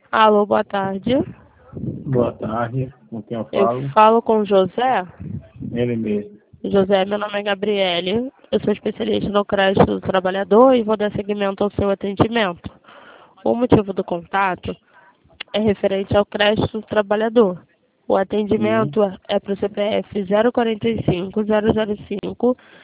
Alô, boa tarde. Boa tarde, com quem eu Eu falo? falo com o José. Ele mesmo. José, meu nome é Gabriele. Eu sou especialista no crédito do trabalhador e vou dar seguimento ao seu atendimento. O motivo do contato é referente ao crédito do trabalhador. O Sim. atendimento é para o CPF 045005